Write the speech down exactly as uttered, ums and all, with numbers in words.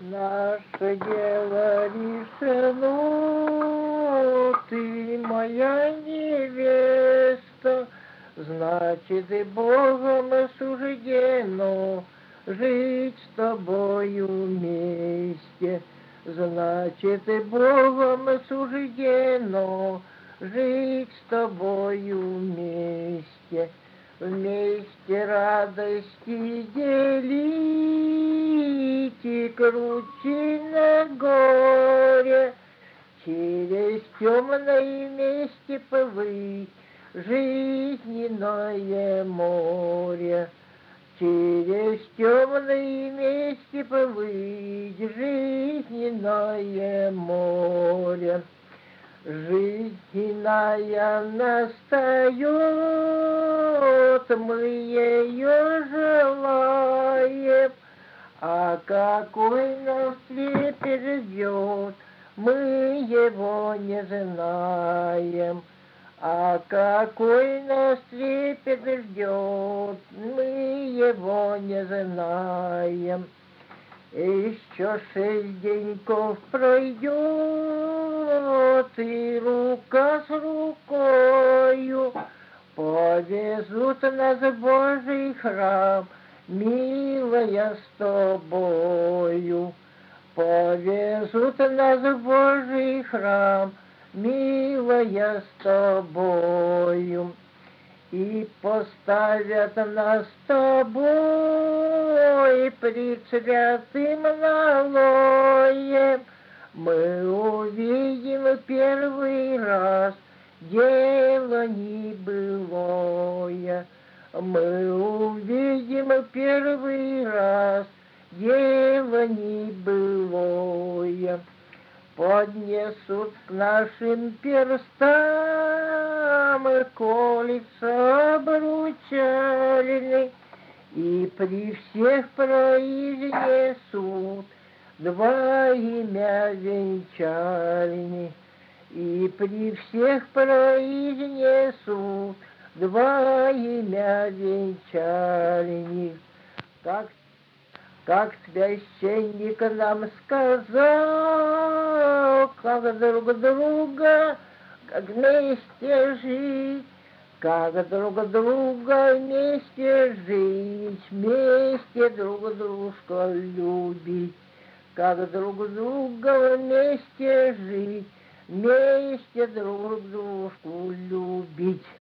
Наше дело решено, ты моя невеста, значит и Богом суждено жить с тобою вместе. Значит и Богом суждено жить с тобою вместе. Вместе радости делить и круче на горе, через темное вместе плыть жизненное море. Через темное вместе плыть жизненное море. Жизненная настает, мы ее желаем, а какой нас трепет ждет, мы его не знаем. А какой нас трепет ждет, мы его не знаем. Еще шесть деньков пройдет, и рука с рукою повезут нас в Божий храм, милая, с тобою. Повезут нас в Божий храм, милая, с тобою. И поставят нас с тобой пред святым налоем. Мы увидим первый раз дело небылое. Мы увидим первый раз дело небылое. Поднесут к нашим перстам колется обручальный, и при всех произнесут два имя венчальни. И при всех произнесут два имя венчальни. Как Как священник нам сказал, как друг друга, как вместе жить, как друг друга вместе жить, вместе друг дружку любить, как друг друга вместе жить, вместе друг дружку любить.